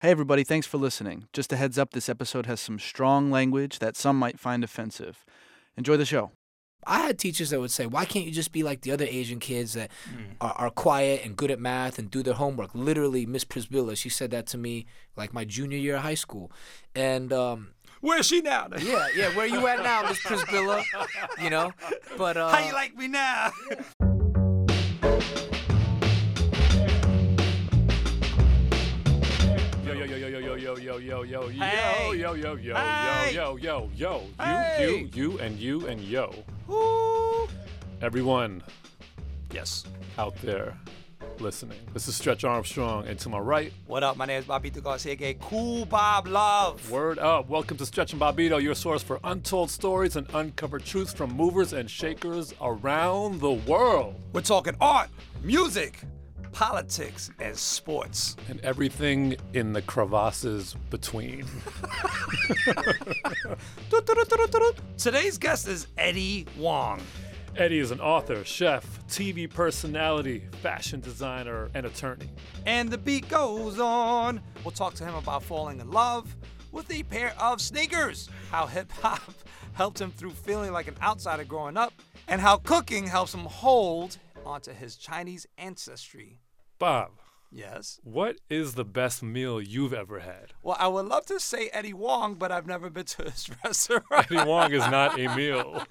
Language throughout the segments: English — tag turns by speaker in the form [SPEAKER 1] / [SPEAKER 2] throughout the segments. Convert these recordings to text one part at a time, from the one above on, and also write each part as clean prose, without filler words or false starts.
[SPEAKER 1] Hey everybody, thanks for listening. Just a heads up, this episode has some strong language that some might find offensive. Enjoy the show.
[SPEAKER 2] I had teachers that would say, why can't you just be like the other Asian kids that are quiet and good at math and do their homework? Literally, Miss Prisbilla, she said that to me like my junior year of high school. And
[SPEAKER 3] where's she now?
[SPEAKER 2] yeah, where you at now, Miss Prisbilla? You know? But
[SPEAKER 3] how you like me now? Yo.
[SPEAKER 4] Hey. Yo.
[SPEAKER 3] Hey.
[SPEAKER 4] Yo.
[SPEAKER 3] Hey.
[SPEAKER 4] You and yo.
[SPEAKER 3] Ooh.
[SPEAKER 4] Everyone
[SPEAKER 3] Yes.
[SPEAKER 4] out there listening. This is Stretch Armstrong, and to my right,
[SPEAKER 3] What up? My name is Bobito Garcia, aka Cool Bob Love.
[SPEAKER 4] word up. Welcome to Stretch and Bobito, your source for untold stories and uncovered truths from movers and shakers around the world.
[SPEAKER 3] We're talking art, music, politics, and sports.
[SPEAKER 4] And everything in the crevasses between.
[SPEAKER 3] Today's guest is Eddie Huang.
[SPEAKER 4] Eddie is an author, chef, TV personality, fashion designer, and attorney.
[SPEAKER 3] And the beat goes on. We'll talk to him about falling in love with a pair of sneakers, how hip-hop helped him through feeling like an outsider growing up, and how cooking helps him hold onto his Chinese ancestry.
[SPEAKER 4] Bob,
[SPEAKER 3] Yes.
[SPEAKER 4] what is the best meal you've ever had?
[SPEAKER 3] Well, I would love to say Eddie Huang, but I've never been to his restaurant.
[SPEAKER 4] Eddie Huang is not a meal.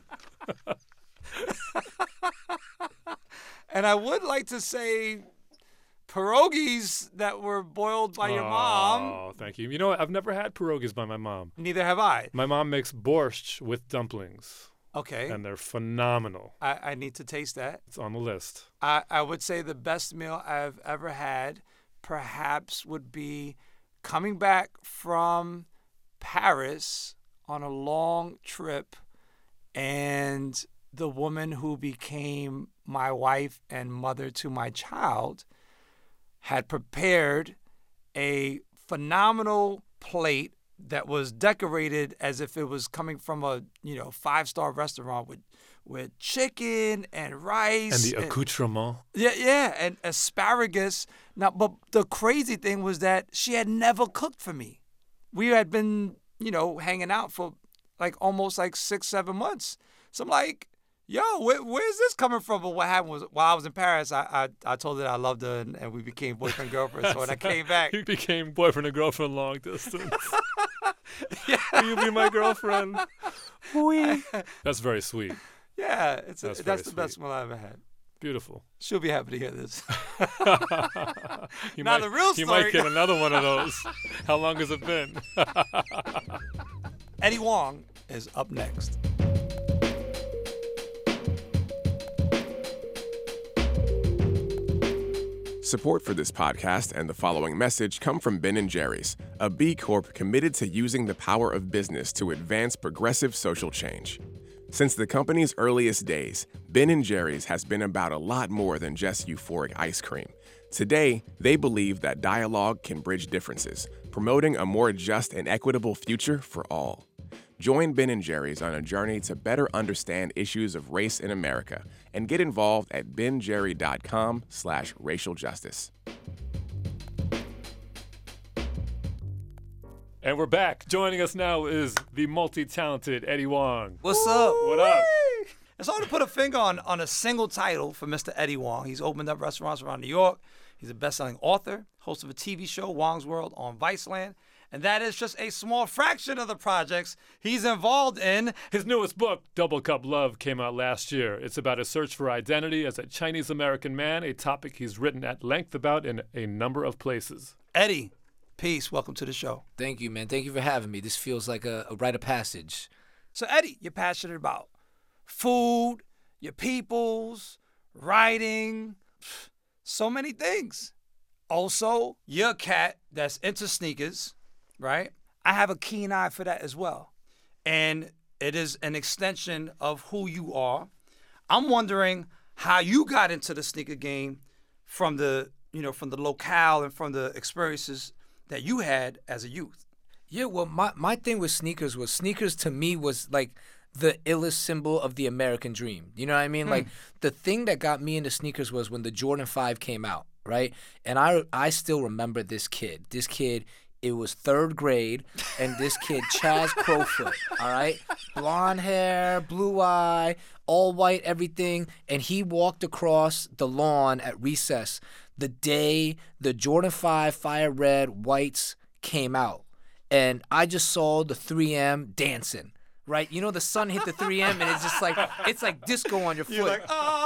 [SPEAKER 3] And I would like to say pierogies that were boiled by your mom.
[SPEAKER 4] Oh, thank you. You know what? I've never had pierogies by my mom.
[SPEAKER 3] Neither have I.
[SPEAKER 4] My mom makes borscht with dumplings,
[SPEAKER 3] Okay.
[SPEAKER 4] and they're phenomenal.
[SPEAKER 3] I need to taste that.
[SPEAKER 4] It's on the list.
[SPEAKER 3] I would say the best meal I've ever had perhaps would be coming back from Paris on a long trip, and the woman who became my wife and mother to my child had prepared a phenomenal plate that was decorated as if it was coming from a 5-star restaurant with chicken and rice
[SPEAKER 4] And the accoutrement.
[SPEAKER 3] and asparagus. Now, but the crazy thing was that she had never cooked for me. We had been, hanging out for almost 6-7 months. So I'm like, yo, where's this coming from? But what happened was, while I was in Paris, I told her that I loved her, and we became boyfriend and girlfriend. So when I came back,
[SPEAKER 4] You became boyfriend and girlfriend long distance.
[SPEAKER 3] yeah,
[SPEAKER 4] Will you be my girlfriend?
[SPEAKER 3] oui.
[SPEAKER 4] That's very sweet.
[SPEAKER 3] Yeah,
[SPEAKER 4] That's
[SPEAKER 3] that's
[SPEAKER 4] very
[SPEAKER 3] the best
[SPEAKER 4] sweet.
[SPEAKER 3] meal I ever had.
[SPEAKER 4] Beautiful.
[SPEAKER 3] She'll be happy to hear this.
[SPEAKER 4] You
[SPEAKER 3] Now
[SPEAKER 4] might,
[SPEAKER 3] the real
[SPEAKER 4] You might
[SPEAKER 3] story-
[SPEAKER 4] get another one of those. How long has it been?
[SPEAKER 3] Eddie Huang is up next.
[SPEAKER 5] Support for this podcast and the following message come from Ben & Jerry's, a B Corp committed to using the power of business to advance progressive social change. Since the company's earliest days, Ben & Jerry's has been about a lot more than just euphoric ice cream. Today, they believe that dialogue can bridge differences, promoting a more just and equitable future for all. Join Ben & Jerry's on a journey to better understand issues of race in America and get involved at benjerry.com/racial justice.
[SPEAKER 4] And we're back. Joining us now is the multi-talented Eddie Huang.
[SPEAKER 3] What's up?
[SPEAKER 4] What up?
[SPEAKER 3] It's hard to put a finger on a single title for Mr. Eddie Huang. He's opened up restaurants around New York. He's a best-selling author, host of a TV show, Huang's World, on Viceland. And that is just a small fraction of the projects he's involved in.
[SPEAKER 4] His newest book, Double Cup Love, came out last year. It's about his search for identity as a Chinese-American man, a topic he's written at length about in a number of places.
[SPEAKER 3] Eddie, peace. Welcome to the show.
[SPEAKER 2] thank you, man. Thank you for having me. This feels like a rite of passage.
[SPEAKER 3] So, Eddie, you're passionate about food, your peoples, writing, so many things. Also, you're a cat that's into sneakers, right? I have a keen eye for that as well. And it is an extension of who you are. I'm wondering how you got into the sneaker game from the locale and from the experiences that you had as a youth.
[SPEAKER 2] Yeah, well, my thing with sneakers to me was like the illest symbol of the American dream. You know what I mean? Like the thing that got me into sneakers was when the Jordan 5 came out. right? And I still remember this kid. This kid, it was 3rd grade, and this kid, Chaz Crowfoot, all right? Blonde hair, blue eye, all white, everything. And he walked across the lawn at recess the day the Jordan 5 Fire Red Whites came out. And I just saw the 3M dancing, right? You know, the sun hit the 3M, and it's like disco on your foot.
[SPEAKER 3] You're like,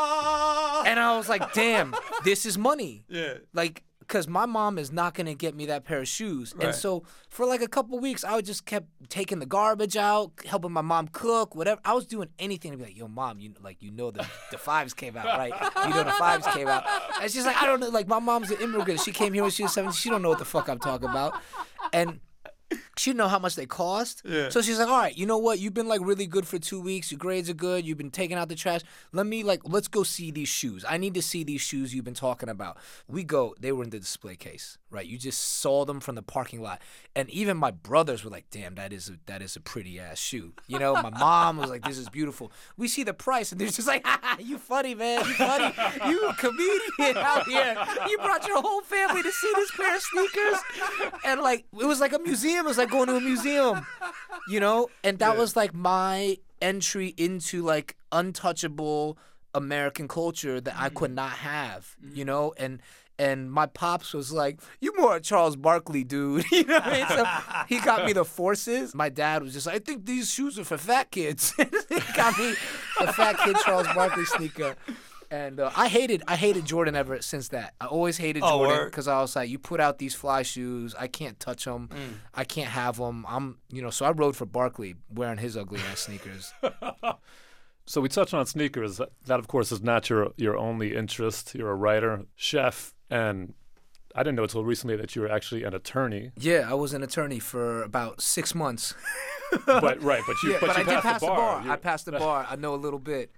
[SPEAKER 3] ah!
[SPEAKER 2] And I was like, damn, this is money.
[SPEAKER 3] Yeah.
[SPEAKER 2] Like, because my mom is not going to get me that pair of shoes.
[SPEAKER 3] Right.
[SPEAKER 2] And so for like a couple weeks, I just kept taking the garbage out, helping my mom cook, whatever. I was doing anything to be like, yo, mom, the fives came out, right? You know the fives came out. And she's like, I don't know. Like, my mom's an immigrant. She came here when she was 17. She don't know what the fuck I'm talking about. And she didn't know how much they cost.
[SPEAKER 3] Yeah.
[SPEAKER 2] So she's like, all right, you know what? You've been like really good for 2 weeks. Your grades are good. You've been taking out the trash. Let's go see these shoes. I need to see these shoes you've been talking about. We go, they were in the display case, right? You just saw them from the parking lot. And even my brothers were like, damn, that is a pretty ass shoe. You know, my mom was like, this is beautiful. We see the price and they're just like, ha, you funny, man. You funny. You a comedian out here. You brought your whole family to see this pair of sneakers. And like, it was like a museum. It was like going to a museum, you know? And that was like my entry into like untouchable American culture that I could not have, you know? And my pops was like, you more a Charles Barkley dude, you know what I mean? So he got me the Forces. My dad was just like, I think these shoes are for fat kids. He got me the fat kid Charles Barkley sneaker. And I hated Jordan ever since that. I always hated Jordan because I was like, you put out these fly shoes, I can't touch them, I can't have them. So I rode for Barkley wearing his ugly ass sneakers.
[SPEAKER 4] So we touched on sneakers. That of course, is not your only interest. You're a writer, chef, and I didn't know until recently that you were actually an attorney.
[SPEAKER 2] Yeah, I was an attorney for about 6 months.
[SPEAKER 4] But you
[SPEAKER 2] I did pass the bar.
[SPEAKER 4] You-
[SPEAKER 2] I passed the bar. I know a little bit.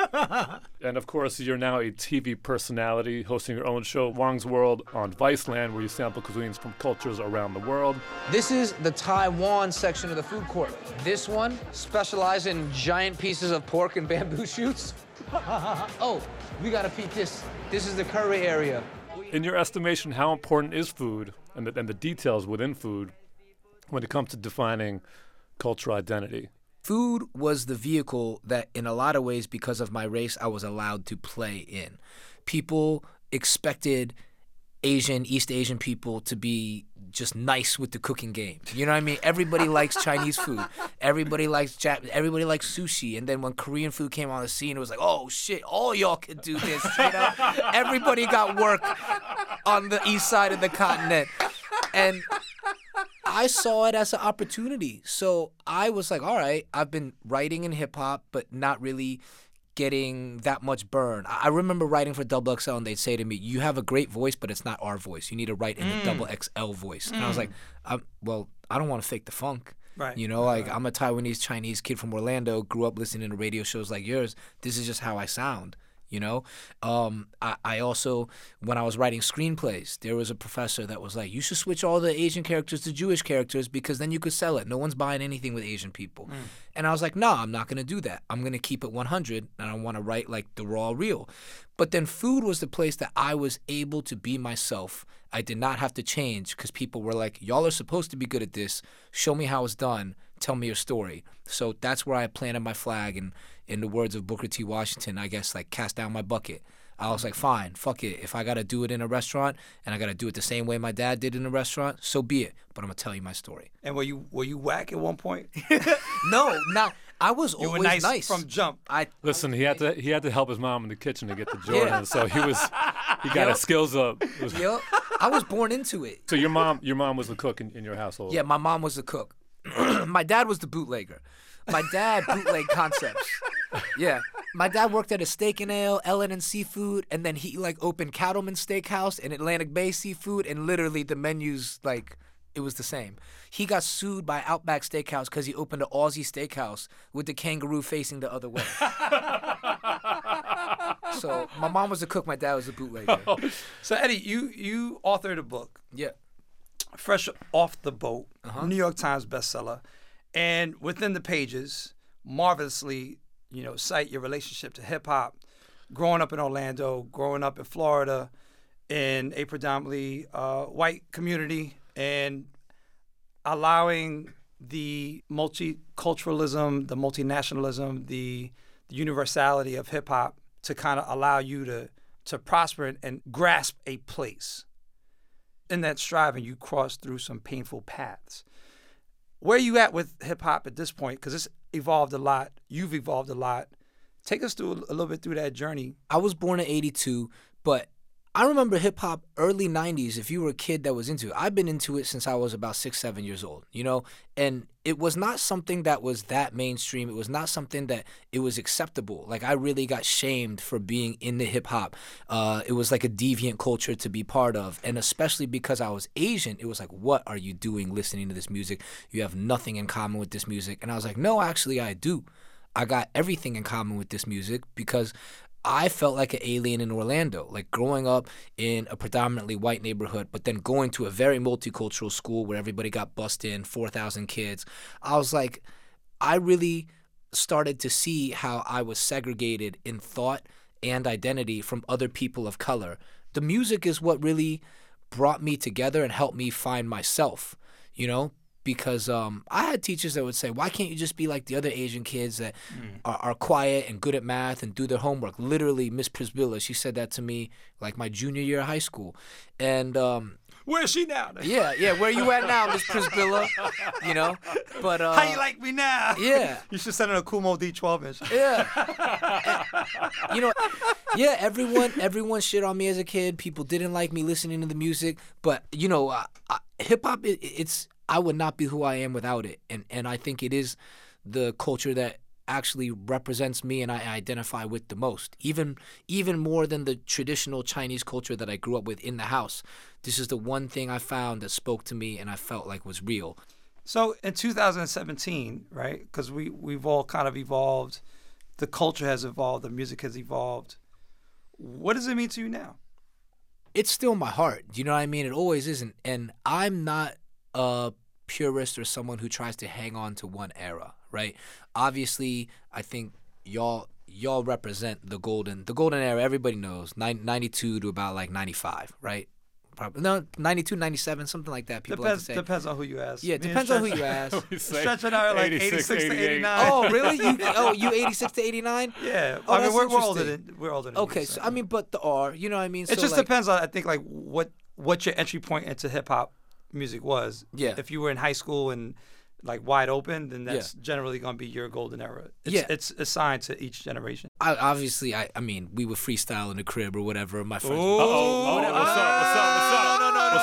[SPEAKER 4] And of course, you're now a TV personality, hosting your own show, Wong's World, on Viceland, where you sample cuisines from cultures around the world.
[SPEAKER 2] This is the Taiwan section of the food court. This one specializes in giant pieces of pork and bamboo shoots. Oh, we gotta peek this. This is the curry area.
[SPEAKER 4] In your estimation, how important is food and the details within food when it comes to defining cultural identity?
[SPEAKER 2] Food was the vehicle that, in a lot of ways, because of my race, I was allowed to play in. People expected East Asian people to be just nice with the cooking game. You know what I mean? Everybody likes Chinese food. Everybody likes everybody likes sushi. And then when Korean food came on the scene, it was like, oh shit, all y'all could do this. You know? Everybody got work on the east side of the continent. And I saw it as an opportunity. So I was like, all right, I've been writing in hip hop, but not really getting that much burn. I remember writing for Double XL and they'd say to me, you have a great voice, but it's not our voice. You need to write in the Double XL voice. And I was like, well, I don't want to fake the funk.
[SPEAKER 3] Right.
[SPEAKER 2] You know, like I'm a Taiwanese Chinese kid from Orlando, grew up listening to radio shows like yours. This is just how I sound. You know, I also, when I was writing screenplays, there was a professor that was like, you should switch all the Asian characters to Jewish characters because then you could sell it. No one's buying anything with Asian people. And I was like, no, I'm not going to do that. I'm going to keep it 100 and I want to write like the raw real. But then food was the place that I was able to be myself. I did not have to change because people were like, y'all are supposed to be good at this. Show me how it's done. Tell me your story. So that's where I planted my flag. And in the words of Booker T. Washington, I guess, like, cast down my bucket. I was like, fine, fuck it. If I got to do it in a restaurant and I got to do it the same way my dad did in a restaurant, so be it. But I'm going to tell you my story.
[SPEAKER 3] And were you whack at one point?
[SPEAKER 2] No, I was
[SPEAKER 3] You
[SPEAKER 2] always
[SPEAKER 3] were nice from jump.
[SPEAKER 4] Listen, he had to help his mom in the kitchen to get the Jordan, so he got his skills up.
[SPEAKER 2] Yep, I was born into it.
[SPEAKER 4] So your mom was the cook in your household.
[SPEAKER 2] Yeah, my mom was the cook. My dad was the bootlegger. My dad bootleg concepts. Yeah. My dad worked at a steak and ale, Ellen and Seafood, and then he like opened Cattleman Steakhouse and Atlantic Bay Seafood, and literally the menus, like, it was the same. He got sued by Outback Steakhouse because he opened an Aussie steakhouse with the kangaroo facing the other way. So my mom was the cook, my dad was the bootlegger.
[SPEAKER 3] So Eddie, you authored a book.
[SPEAKER 2] Yeah.
[SPEAKER 3] Fresh Off the Boat, New York Times bestseller, and within the pages, marvelously, cite your relationship to hip hop, growing up in Orlando, growing up in Florida, in a predominantly white community and allowing the multiculturalism, the multinationalism, the universality of hip hop to kind of allow you to prosper and grasp a place. In that striving, you cross through some painful paths. Where are you at with hip hop at this point? Because it's evolved a lot. You've evolved a lot. Take us through a little bit through that journey.
[SPEAKER 2] I was born in 82, but I remember hip hop early 90s. If you were a kid that was into it, I've been into it since I was about 6, 7 years old, you know? And it was not something that was that mainstream. It was not something that it was acceptable. Like, I really got shamed for being into hip hop. It was like a deviant culture to be part of. And especially because I was Asian, it was like, what are you doing listening to this music? You have nothing in common with this music. And I was like, no, actually I do. I got everything in common with this music because I felt like an alien in Orlando, like growing up in a predominantly white neighborhood, but then going to a very multicultural school where everybody got bussed in, 4,000 kids. I was like, I really started to see how I was segregated in thought and identity from other people of color. The music is what really brought me together and helped me find myself, you know? Because I had teachers that would say, why can't you just be like the other Asian kids that are quiet and good at math and do their homework? Literally, Miss Prisbilla, she said that to me like my junior year of high school. And
[SPEAKER 3] where is she now?
[SPEAKER 2] yeah, where you at now, Miss Prisbilla? You know? But
[SPEAKER 3] how you like me now?
[SPEAKER 2] Yeah.
[SPEAKER 3] You should send her a Kumo D12 inch.
[SPEAKER 2] Yeah. And, you know, yeah, everyone shit on me as a kid. People didn't like me listening to the music. But, you know, hip-hop, it's... I would not be who I am without it. And I think it is the culture that actually represents me and I identify with the most, even more than the traditional Chinese culture that I grew up with in the house. This is the one thing I found that spoke to me and I felt like was real.
[SPEAKER 3] So in 2017, right, because we've all kind of evolved, the culture has evolved, the music has evolved. What does it mean to you now?
[SPEAKER 2] It's still my heart. You know what I mean? It always isn't. And I'm not a purist or someone who tries to hang on to one era, right? Obviously, I think y'all represent the golden era. Everybody knows 92 to about like 95, right? Probably no 92, 97, something like that. People like to say.
[SPEAKER 3] Depends on who you ask.
[SPEAKER 2] Yeah, depends on who you ask.
[SPEAKER 3] Stretch and I are like 86 to 89.
[SPEAKER 2] Oh, really? You 86 to 89?
[SPEAKER 3] Yeah.
[SPEAKER 2] Oh,
[SPEAKER 3] I mean, we're older than
[SPEAKER 2] Okay,
[SPEAKER 3] you,
[SPEAKER 2] so I mean, but the R, you know what I mean?
[SPEAKER 3] It just depends on, I think, like what your entry point into hip hop music was.
[SPEAKER 2] Yeah.
[SPEAKER 3] If you were in high school and like wide open, then that's generally going to be your golden era. It's assigned to each generation.
[SPEAKER 2] I mean, we would freestyle in the crib or whatever. My friends.
[SPEAKER 4] What's up?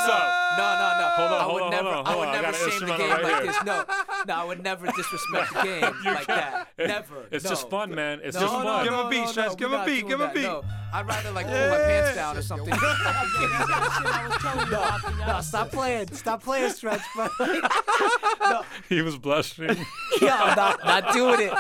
[SPEAKER 2] No.
[SPEAKER 4] Hold on,
[SPEAKER 2] I would
[SPEAKER 4] I got
[SPEAKER 2] never
[SPEAKER 4] an
[SPEAKER 2] shame the
[SPEAKER 4] instrumental
[SPEAKER 2] game
[SPEAKER 4] right
[SPEAKER 2] like
[SPEAKER 4] here.
[SPEAKER 2] this. No, I would never disrespect the game like that. Never.
[SPEAKER 4] It's just fun, man. It's
[SPEAKER 2] No,
[SPEAKER 4] just
[SPEAKER 2] no,
[SPEAKER 4] fun.
[SPEAKER 3] Give him a beat, Stretch. Give him a beat. Give him a beat.
[SPEAKER 2] No, I'd rather like pull my pants down or something. No, stop playing, Stretch. But no.
[SPEAKER 4] He was blushing.
[SPEAKER 2] Yeah, not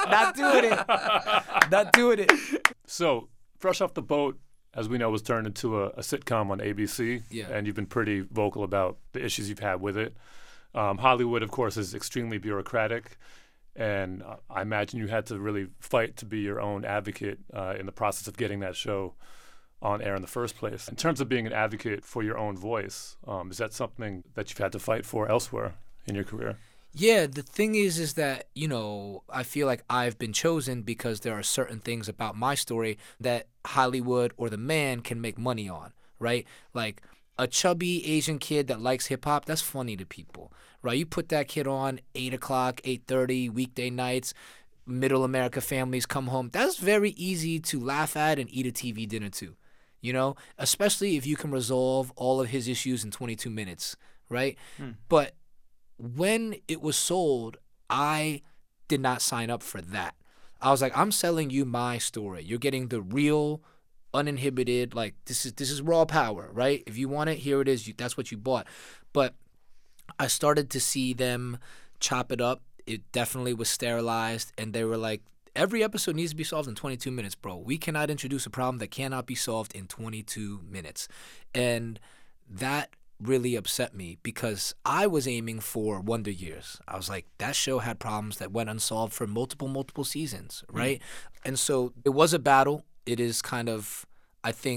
[SPEAKER 2] doing it.
[SPEAKER 4] So, fresh off the boat, as we know, was turned into a sitcom on ABC.
[SPEAKER 2] Yeah.
[SPEAKER 4] And you've been pretty vocal about the issues you've had with it. Hollywood, of course, is extremely bureaucratic. And I imagine you had to really fight to be your own advocate in the process of getting that show on air in the first place. In terms of being an advocate for your own voice, is that something that you've had to fight for elsewhere in your career?
[SPEAKER 2] Yeah, the thing is that, you know, I feel like I've been chosen because there are certain things about my story that Hollywood or the man can make money on, right? Like a chubby Asian kid that likes hip hop, that's funny to people, right? You put that kid on 8 o'clock, 8:30, weekday nights, middle America families come home. That's very easy to laugh at and eat a TV dinner to, you know, especially if you can resolve all of his issues in 22 minutes, right? But when it was sold, I did not sign up for that. I was like, I'm selling you my story. You're getting the real, uninhibited, like this is raw power, right? If you want it, here it is. That's what you bought. But I started to see them chop it up. It definitely was sterilized, and they were like, every episode needs to be solved in 22 minutes, bro. We cannot introduce a problem that cannot be solved in 22 minutes. And that really upset me because I was aiming for Wonder Years. I was like, that show had problems that went unsolved for multiple seasons, right? And so it was a battle. It is kind of, I think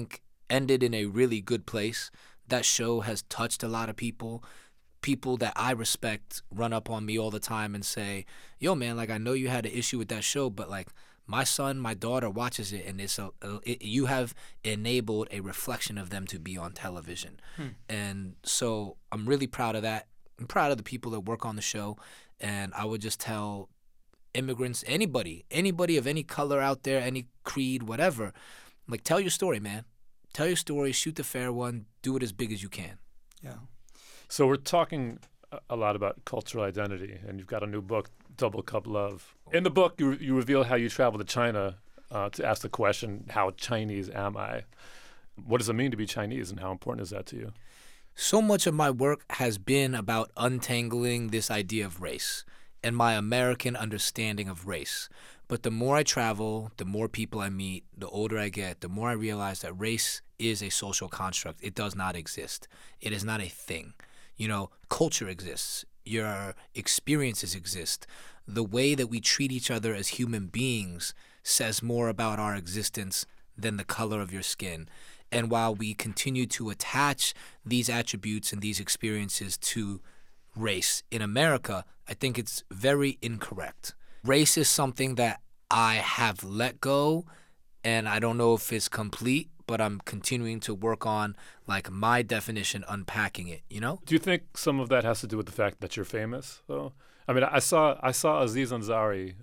[SPEAKER 2] ended in a really good place. That show has touched a lot of people. People that I respect run up on me all the time and say, yo, man, like, I know you had an issue with that show, but, like, my son, my daughter watches it, and you have enabled a reflection of them to be on television. And so I'm really proud of that. I'm proud of the people that work on the show, and I would just tell immigrants, anybody of any color out there, any creed, whatever, like, tell your story, man. Tell your story, shoot the fair one, do it as big as you can.
[SPEAKER 3] Yeah.
[SPEAKER 4] So we're talking a lot about cultural identity, and you've got a new book, Double Cup Love. In the book, you reveal how you traveled to China to ask the question, how Chinese am I? What does it mean to be Chinese, and how important is that to you?
[SPEAKER 2] So much of my work has been about untangling this idea of race and my American understanding of race. But the more I travel, the more people I meet, the older I get, the more I realize that race is a social construct. It does not exist. It is not a thing. You know, culture exists. Your experiences exist. The way that we treat each other as human beings says more about our existence than the color of your skin. And while we continue to attach these attributes and these experiences to race in America, I think it's very incorrect. Race is something that I have let go, and I don't know if it's complete, but I'm continuing to work on, like, my definition, unpacking it, you know?
[SPEAKER 4] Do you think some of that has to do with the fact that you're famous, though? I mean, I saw Aziz Ansari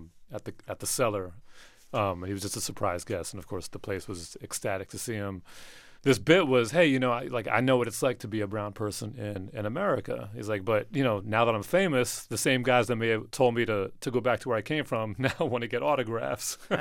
[SPEAKER 4] at the Cellar. He was just a surprise guest, and of course the place was ecstatic to see him. This bit was, hey, you know, I know what it's like to be a brown person in America. He's like, but, you know, now that I'm famous, the same guys that may have told me to go back to where I came from now want to get autographs. So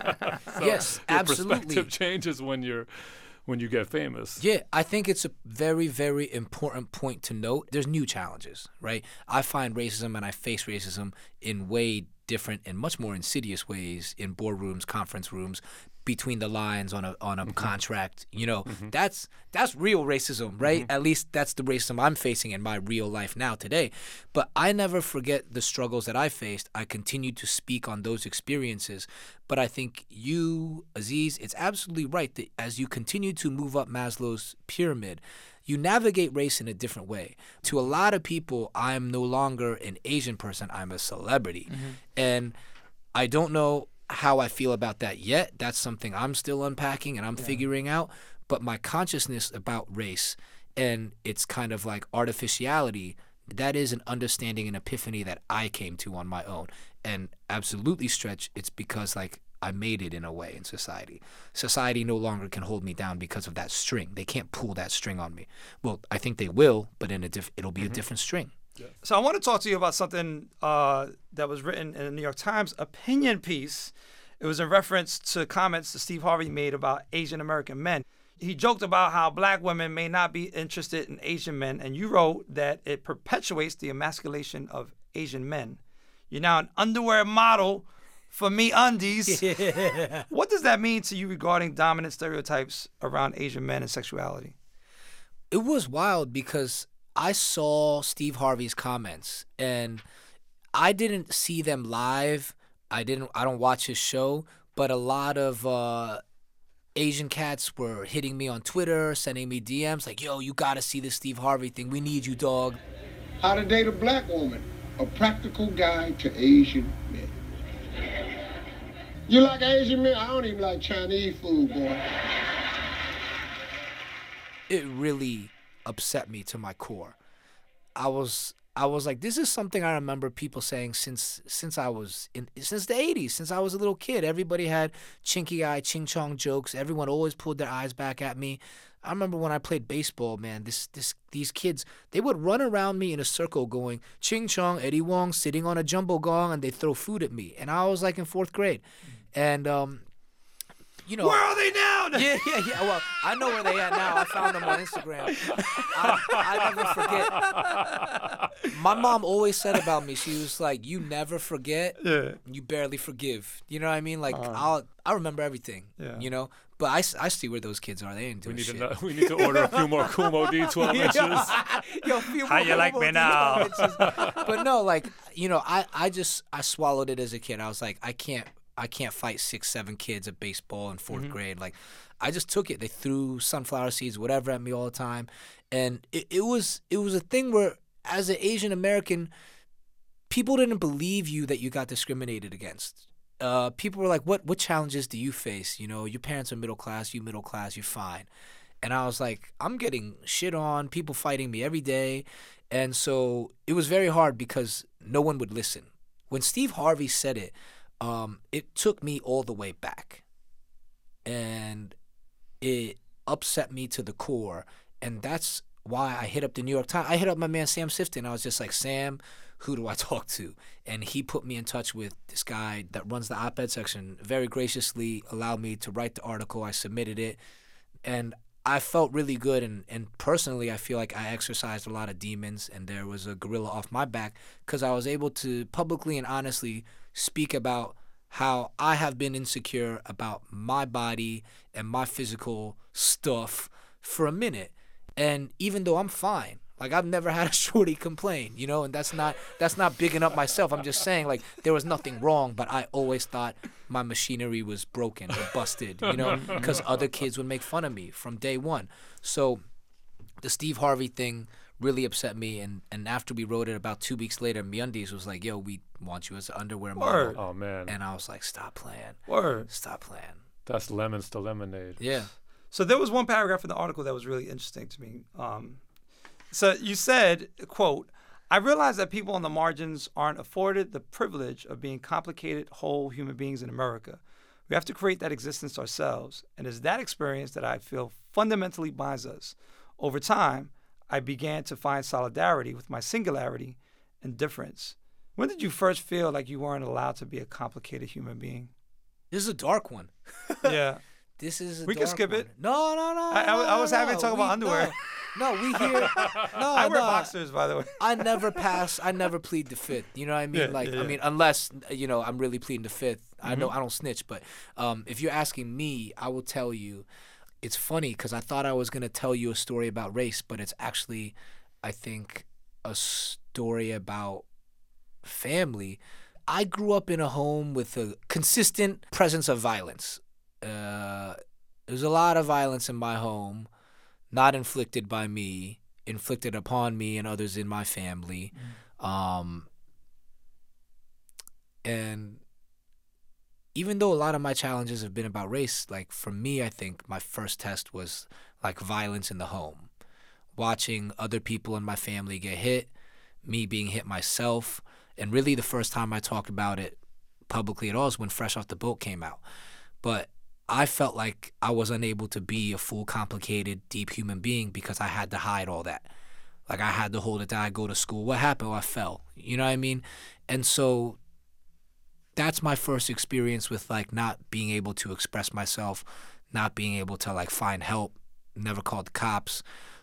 [SPEAKER 2] yes,
[SPEAKER 4] your
[SPEAKER 2] absolutely.
[SPEAKER 4] perspective changes when you get famous.
[SPEAKER 2] Yeah, I think it's a very, very important point to note. There's new challenges, right? I find racism and I face racism in way different and much more insidious ways in boardrooms, conference rooms, between the lines on a contract. You know, that's real racism, right? At least that's the racism I'm facing in my real life now today. But I never forget the struggles that I faced. I continue to speak on those experiences. But I think you, Aziz, it's absolutely right that as you continue to move up Maslow's pyramid, you navigate race in a different way. To a lot of people, I'm no longer an Asian person, I'm a celebrity. And I don't know how I feel about that yet. That's something I'm still unpacking and I'm figuring out. But my consciousness about race and its kind of like artificiality, that is an understanding and epiphany that I came to on my own. And absolutely, Stretch, it's because like I made it in a way in society. Society no longer can hold me down because of that string. They can't pull that string on me. Well, I think they will, but it'll be a different string.
[SPEAKER 3] Yeah. So I want to talk to you about something that was written in the New York Times opinion piece. It was in reference to comments that Steve Harvey made about Asian American men. He joked about how black women may not be interested in Asian men, and you wrote that it perpetuates the emasculation of Asian men. You're now an underwear model for MeUndies. What does that mean to you regarding dominant stereotypes around Asian men and sexuality?
[SPEAKER 2] It was wild because I saw Steve Harvey's comments and I didn't see them live. I don't watch his show, but a lot of Asian cats were hitting me on Twitter, sending me DMs like, yo, you gotta see this Steve Harvey thing. We need you, dog.
[SPEAKER 6] How to Date a Black Woman, a practical guide to Asian men. You like Asian men? I don't even like Chinese food, boy.
[SPEAKER 2] It really upset me to my core. I was like, this is something I remember people saying since the 80s, since I was a little kid. Everybody had chinky eye, ching chong jokes. Everyone always pulled their eyes back at me. I remember when I played baseball, man, these kids, they would run around me in a circle going, ching chong, Eddie Wong, sitting on a jumbo gong, and they'd throw food at me. And I was like in 4th grade. And, you know,
[SPEAKER 3] where are they now?
[SPEAKER 2] Yeah. Well, I know where they at now. I found them on Instagram. I never forget. My mom always said about me, she was like, you never forget, you barely forgive. You know what I mean? Like, I remember everything, you know? But I see where those kids are. They ain't doing shit.
[SPEAKER 4] We need to order a few more Kumo D12 inches.
[SPEAKER 2] Yo, a few
[SPEAKER 3] How
[SPEAKER 2] more
[SPEAKER 3] you like
[SPEAKER 2] Kumo
[SPEAKER 3] me now?
[SPEAKER 2] D12 inches. But no, like, you know, I swallowed it as a kid. I was like, I can't fight 6, 7 kids at baseball in 4th grade. Like, I just took it. They threw sunflower seeds, whatever, at me all the time. And it was a thing where, as an Asian American, people didn't believe you that you got discriminated against. People were like, what challenges do you face? You know, your parents are middle class, you middle class, you're fine. And I was like, I'm getting shit on, people fighting me every day. And so it was very hard because no one would listen. When Steve Harvey said it, it took me all the way back. And it upset me to the core. And that's why I hit up the New York Times. I hit up my man Sam Sifton. I was just like, Sam, who do I talk to? And he put me in touch with this guy that runs the op-ed section, very graciously allowed me to write the article. I submitted it. And I felt really good, and personally, I feel like I exercised a lot of demons, and there was a gorilla off my back because I was able to publicly and honestly speak about how I have been insecure about my body and my physical stuff for a minute. And even though I'm fine, like I've never had a shorty complain, you know, and that's not bigging up myself. I'm just saying, like, there was nothing wrong, but I always thought my machinery was broken or busted, you know, because other kids would make fun of me from day one. So the Steve Harvey thing really upset me, and after we wrote it, about 2 weeks later, MeUndies was like, yo, we want you as an underwear model.
[SPEAKER 4] Oh, man.
[SPEAKER 2] And I was like, stop playing.
[SPEAKER 3] Word.
[SPEAKER 2] Stop playing.
[SPEAKER 4] That's lemons to lemonade.
[SPEAKER 2] Yeah.
[SPEAKER 3] So there was one paragraph in the article that was really interesting to me. So you said, quote, I realize that people on the margins aren't afforded the privilege of being complicated, whole human beings in America. We have to create that existence ourselves. And it's that experience that I feel fundamentally binds us. Over time, I began to find solidarity with my singularity and difference. When did you first feel like you weren't allowed to be a complicated human being?
[SPEAKER 2] This is a dark one.
[SPEAKER 3] Yeah.
[SPEAKER 2] This is a
[SPEAKER 3] We can
[SPEAKER 2] dark
[SPEAKER 3] skip
[SPEAKER 2] one.
[SPEAKER 3] it.
[SPEAKER 2] No.
[SPEAKER 3] I was happy to talk about underwear.
[SPEAKER 2] No, we hear.
[SPEAKER 3] I wear boxers, by the way.
[SPEAKER 2] I never plead the fifth. You know what I mean?
[SPEAKER 3] Yeah,
[SPEAKER 2] I mean, unless, you know, I'm really pleading the fifth. I know I don't snitch, but if you're asking me, I will tell you. It's funny because I thought I was going to tell you a story about race, but it's actually, I think, a story about family. I grew up in a home with a consistent presence of violence. There's a lot of violence in my home, not inflicted by me, inflicted upon me and others in my family. And even though a lot of my challenges have been about race, like for me, I think my first test was like violence in the home. Watching other people in my family get hit, me being hit myself. And really the first time I talked about it publicly at all is when Fresh Off the Boat came out. But I felt like I was unable to be a full, complicated, deep human being because I had to hide all that. Like I had to hold it down. I go to school. What happened? I fell. You know what I mean? And so that's my first experience with like not being able to express myself, not being able to like find help, never called the cops.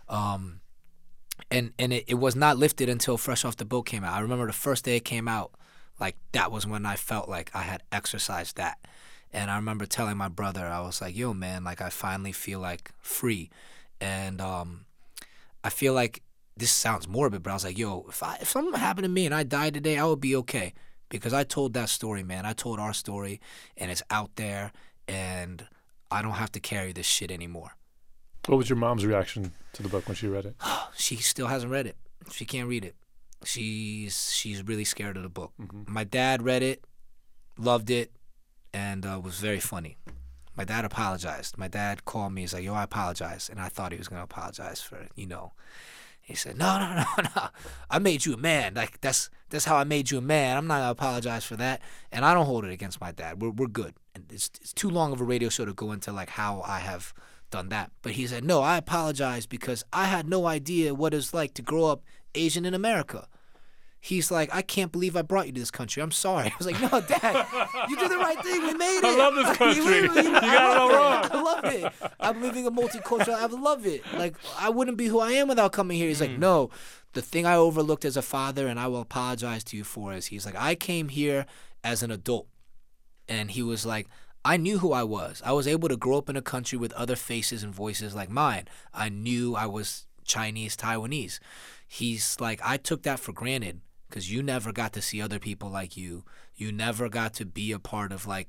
[SPEAKER 2] And it was not lifted until Fresh Off the Boat came out. I remember the first day it came out, like that was when I felt like I had exercised that. And I remember telling my brother, I was like, yo, man, like I finally feel like free. And I feel like this sounds morbid, but I was like, yo, if something happened to me and I died today, I would be okay. Because I told that story, man. I told our story, and it's out there, and I don't have to carry this shit anymore.
[SPEAKER 4] What was your mom's reaction to the book when she read it?
[SPEAKER 2] She still hasn't read it. She can't read it. She's really scared of the book. Mm-hmm. My dad read it, loved it, and was very funny. My dad apologized. My dad called me. He's like, yo, I apologize. And I thought he was going to apologize for it, you know. He said, no. I made you a man. Like, that's how I made you a man. I'm not going to apologize for that. And I don't hold it against my dad. We're good. And it's too long of a radio show to go into, like, how I have done that. But he said, no, I apologize because I had no idea what it's like to grow up Asian in America. He's like, I can't believe I brought you to this country. I'm sorry. I was like, no, Dad, you did the right thing. We made it.
[SPEAKER 4] I love this country. You got it all wrong.
[SPEAKER 2] I love it. I'm living a multicultural. I love it. Like, I wouldn't be who I am without coming here. He's like, no, the thing I overlooked as a father, and I will apologize to you for, is he's like, I came here as an adult. And he was like, I knew who I was. I was able to grow up in a country with other faces and voices like mine. I knew I was Chinese, Taiwanese. He's like, I took that for granted. Because you never got to see other people like you. You never got to be a part of, like,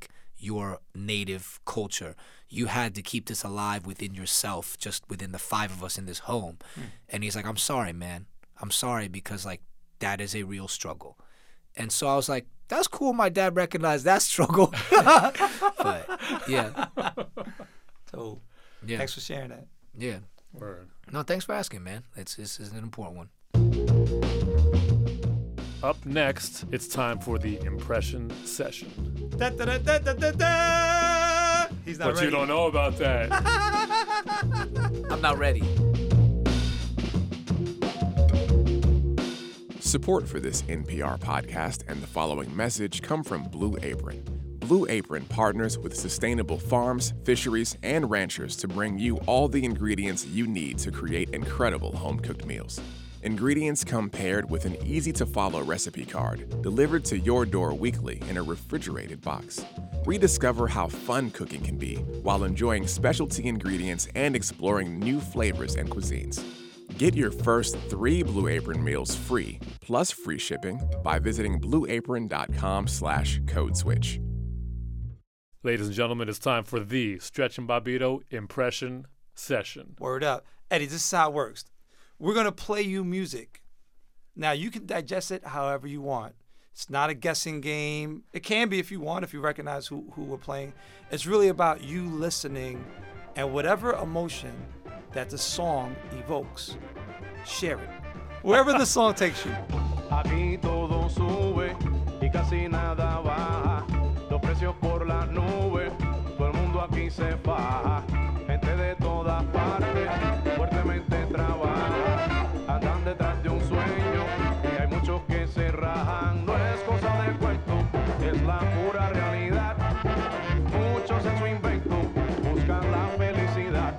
[SPEAKER 2] your native culture. You had to keep this alive within yourself, just within the 5 of us in this home. And he's like, I'm sorry, man. I'm sorry, because like that is a real struggle. And so I was like, that's cool. My dad recognized that struggle. But yeah.
[SPEAKER 3] So
[SPEAKER 2] Yeah.
[SPEAKER 3] thanks for sharing that.
[SPEAKER 2] Yeah.
[SPEAKER 4] Word.
[SPEAKER 2] No, thanks for asking, man. It's an important one.
[SPEAKER 4] Up next, it's time for the impression session.
[SPEAKER 3] Da, da, da, da, da, da, da. He's not
[SPEAKER 4] But
[SPEAKER 3] ready.
[SPEAKER 4] you don't know about that.
[SPEAKER 2] I'm not ready.
[SPEAKER 5] Support for this NPR podcast and the following message come from Blue Apron. Blue Apron partners with sustainable farms, fisheries, and ranchers to bring you all the ingredients you need to create incredible home-cooked meals. Ingredients come paired with an easy-to-follow recipe card delivered to your door weekly in a refrigerated box. Rediscover how fun cooking can be while enjoying specialty ingredients and exploring new flavors and cuisines. Get your first 3 Blue Apron meals free, plus free shipping, by visiting blueapron.com/codeswitch.
[SPEAKER 4] Ladies and gentlemen, it's time for the Stretch and Bobbito impression session.
[SPEAKER 3] Word up. Eddie, this is how it works. We're going to play you music. Now, you can digest it however you want. It's not a guessing game. It can be if you want, if you recognize who we're playing. It's really about you listening and whatever emotion that the song evokes, share it. Wherever the song takes you.
[SPEAKER 7] Aquí todo sube y casi nada baja. Los precios por las nubes, todo el mundo aquí se faja. Gente de todas partes, fuertemente trabaja. Andan detrás de un sueño y hay muchos que se rajan. No es cosa de cuento, es la pura realidad. Muchos en su invento buscan la felicidad.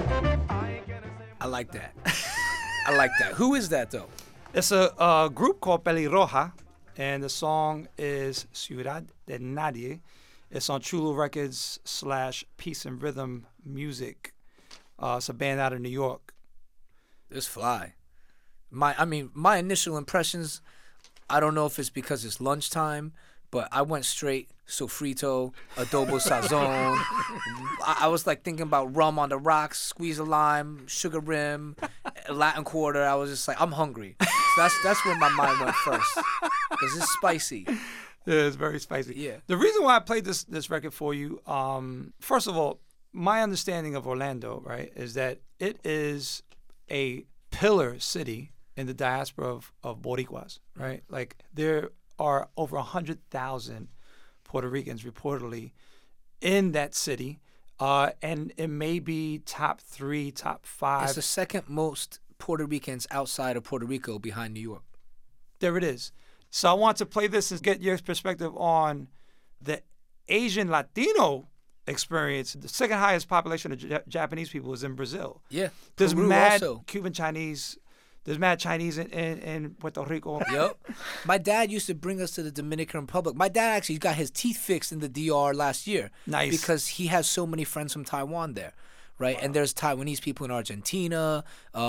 [SPEAKER 2] I like that. I like that. Who is that, though?
[SPEAKER 3] It's a group called Pelirroja, and the song is Ciudad de Nadie. It's on Chulo Records / Peace and Rhythm Music. It's a band out of New York.
[SPEAKER 2] This fly. My initial impressions, I don't know if it's because it's lunchtime, but I went straight sofrito, adobo sazon. I was like thinking about rum on the rocks, squeeze a lime, sugar rim, Latin quarter. I was just like, I'm hungry. So that's where my mind went first, because it's spicy.
[SPEAKER 3] Yeah, it's very spicy.
[SPEAKER 2] Yeah.
[SPEAKER 3] The reason why I played this record for you, first of all, my understanding of Orlando, right, is that it is a pillar city in the diaspora of Boricuas, right? Like there are over 100,000 Puerto Ricans reportedly in that city, and it may be top 3, top 5.
[SPEAKER 2] It's the second most Puerto Ricans outside of Puerto Rico behind New York.
[SPEAKER 3] There it is. So I want to play this and get your perspective on the Asian Latino experience. The second highest population of Japanese people is in Brazil.
[SPEAKER 2] Yeah.
[SPEAKER 3] There's
[SPEAKER 2] Peru
[SPEAKER 3] mad
[SPEAKER 2] also.
[SPEAKER 3] Cuban Chinese. There's mad Chinese in Puerto Rico.
[SPEAKER 2] Yep. My dad used to bring us to the Dominican Republic. My dad actually got his teeth fixed in the DR last year.
[SPEAKER 3] Nice.
[SPEAKER 2] Because he has so many friends from Taiwan there, right? Wow. And there's Taiwanese people in Argentina,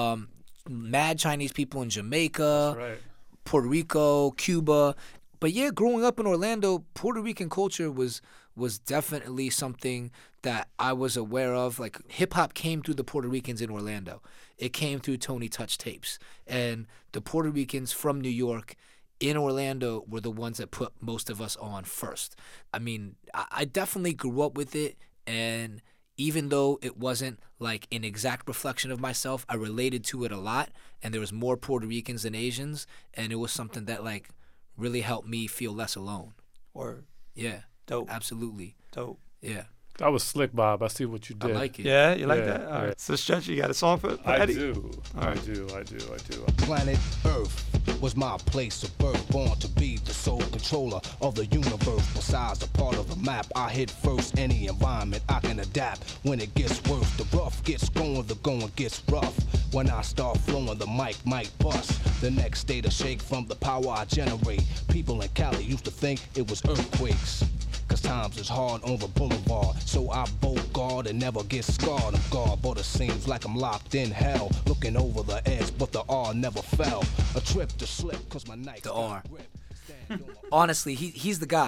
[SPEAKER 2] mad Chinese people in Jamaica,
[SPEAKER 4] Right.
[SPEAKER 2] Puerto Rico, Cuba. But yeah, growing up in Orlando, Puerto Rican culture was definitely something that I was aware of. Like hip hop came through the Puerto Ricans in Orlando. It came through Tony Touch tapes. And the Puerto Ricans from New York in Orlando were the ones that put most of us on first. I mean, I definitely grew up with it, and even though it wasn't like an exact reflection of myself, I related to it a lot, and there was more Puerto Ricans than Asians, and it was something that like really helped me feel less alone.
[SPEAKER 3] Or
[SPEAKER 2] Yeah.
[SPEAKER 3] dope.
[SPEAKER 2] Absolutely.
[SPEAKER 3] Dope.
[SPEAKER 2] Yeah.
[SPEAKER 4] That was slick, Bob. I see what you
[SPEAKER 2] I
[SPEAKER 4] did.
[SPEAKER 2] like it.
[SPEAKER 3] Yeah, you like
[SPEAKER 4] Yeah,
[SPEAKER 3] that? All
[SPEAKER 4] yeah.
[SPEAKER 3] right. So Stretch, you got a song for
[SPEAKER 4] I
[SPEAKER 3] Eddie?
[SPEAKER 4] do.
[SPEAKER 3] All
[SPEAKER 4] I
[SPEAKER 3] right.
[SPEAKER 4] do.
[SPEAKER 8] Planet Earth was my place of birth, born to be the sole controller of the universe. Besides a part of the map, I hit first. Any environment I can adapt. When it gets worse, the rough gets going, the going gets rough. When I start flowing, the mic might bust. The next day to shake from the power I generate. People in Cali used to think it was earthquakes. Cause times is hard on the boulevard. So I bolt guard and never get scarred. I'm guard, but it seems like I'm locked in hell. Looking over the edge, but the R never fell. A trip to slip, cause my night.
[SPEAKER 2] The R. Honestly, he's the god.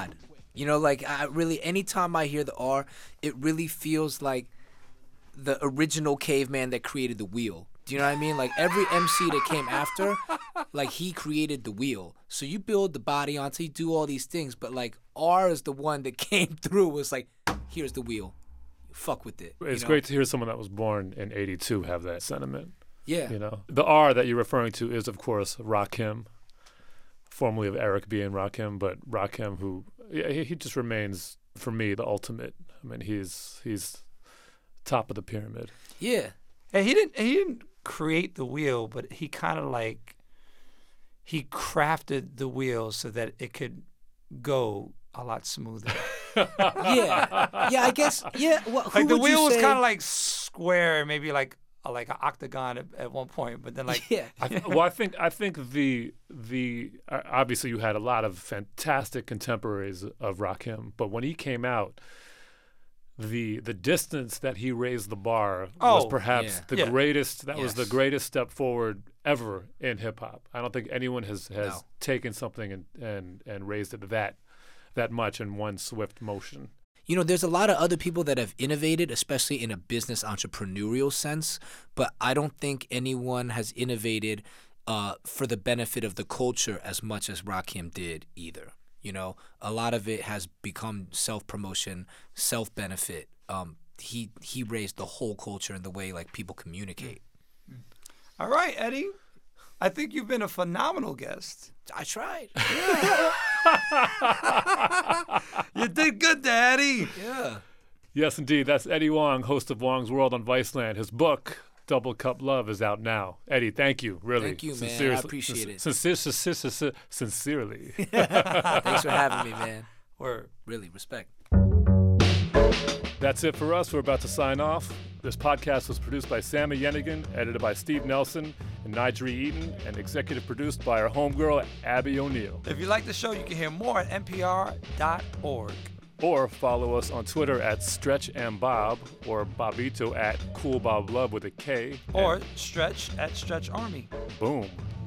[SPEAKER 2] You know, like I really, anytime I hear the R, it really feels like the original caveman that created the wheel. Do you know what I mean? Like every MC that came after, like he created the wheel. So you build the body onto, you do all these things, but like R is the one that came through. Was like, here's the wheel. Fuck with it.
[SPEAKER 4] It's great to hear someone that was born in '82 have that sentiment.
[SPEAKER 2] Yeah.
[SPEAKER 4] You know, the R that you're referring to is, of course, Rakim, formerly of Eric B. and Rakim, but Rakim, who he just remains for me the ultimate. I mean, he's top of the pyramid.
[SPEAKER 2] Yeah.
[SPEAKER 3] And he didn't create the wheel, but he kind of like he crafted the wheel so that it could go a lot smoother.
[SPEAKER 2] Yeah, I guess. Yeah, well, who
[SPEAKER 3] Like the
[SPEAKER 2] would
[SPEAKER 3] wheel
[SPEAKER 2] you
[SPEAKER 3] was
[SPEAKER 2] say-
[SPEAKER 3] kind of like square, maybe like an octagon at one point, but then like
[SPEAKER 2] Yeah,
[SPEAKER 4] I think the obviously you had a lot of fantastic contemporaries of Rakim, but when he came out, the distance that he raised the bar was
[SPEAKER 3] Oh,
[SPEAKER 4] perhaps
[SPEAKER 2] yeah.
[SPEAKER 4] the
[SPEAKER 3] Yeah.
[SPEAKER 4] greatest. That was the
[SPEAKER 2] Yes.
[SPEAKER 4] greatest step forward ever in hip hop. I don't think anyone has
[SPEAKER 2] No.
[SPEAKER 4] taken something and raised it that much in one swift motion.
[SPEAKER 2] you know, there's a lot of other people that have innovated, especially in a business entrepreneurial sense, but I don't think anyone has innovated for the benefit of the culture as much as Rakim did either. You know, a lot of it has become self-promotion, self-benefit. He raised the whole culture in the way like people communicate.
[SPEAKER 3] all right, Eddie. I think you've been a phenomenal guest.
[SPEAKER 2] I tried.
[SPEAKER 3] You did good, Daddy.
[SPEAKER 2] Yeah.
[SPEAKER 4] Yes, indeed. That's Eddie Wong, host of Wong's World on Viceland. His book, Double Cup Love, is out now. Eddie, thank you. Really.
[SPEAKER 2] Thank you, man. I
[SPEAKER 4] Sincerely-
[SPEAKER 2] appreciate it.
[SPEAKER 4] Sincerely.
[SPEAKER 2] Thanks for having me, man.
[SPEAKER 3] Word.
[SPEAKER 2] Really, respect.
[SPEAKER 4] That's it for us. We're about to sign off. This podcast was produced by Sammy Yenigan, edited by Steve Nelson and Nigel Eaton, and executive produced by our homegirl, Abby O'Neill.
[SPEAKER 3] If you like the show, you can hear more at npr.org.
[SPEAKER 4] Or follow us on Twitter at StretchAndBob or Bobito at CoolBobLove with a K.
[SPEAKER 3] Or
[SPEAKER 4] and
[SPEAKER 3] Stretch at Stretch Army.
[SPEAKER 4] boom.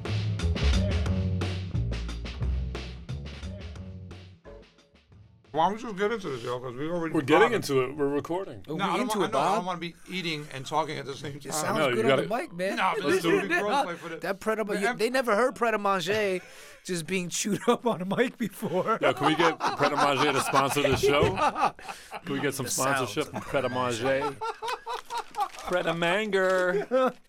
[SPEAKER 3] Why don't we just get into this, yo? Because
[SPEAKER 4] We're getting into it. We're recording.
[SPEAKER 2] Oh,
[SPEAKER 3] No,
[SPEAKER 2] we
[SPEAKER 3] I
[SPEAKER 2] into
[SPEAKER 3] don't
[SPEAKER 2] it,
[SPEAKER 3] want
[SPEAKER 2] Bob.
[SPEAKER 3] to be eating and talking at the same time.
[SPEAKER 2] It sounds
[SPEAKER 4] know, you
[SPEAKER 2] good on the
[SPEAKER 4] gotta-
[SPEAKER 2] mic, man.
[SPEAKER 3] No, but let's do it. Roleplay for the-
[SPEAKER 2] That Pret
[SPEAKER 3] Man,
[SPEAKER 2] they never heard Pret a Manger just being chewed up on a mic before.
[SPEAKER 4] Yo, can we get Pret a Manger to sponsor the show? Can we get some
[SPEAKER 2] The
[SPEAKER 4] sponsorship
[SPEAKER 2] sounds
[SPEAKER 4] from Pret a Manger? Pret a Manger.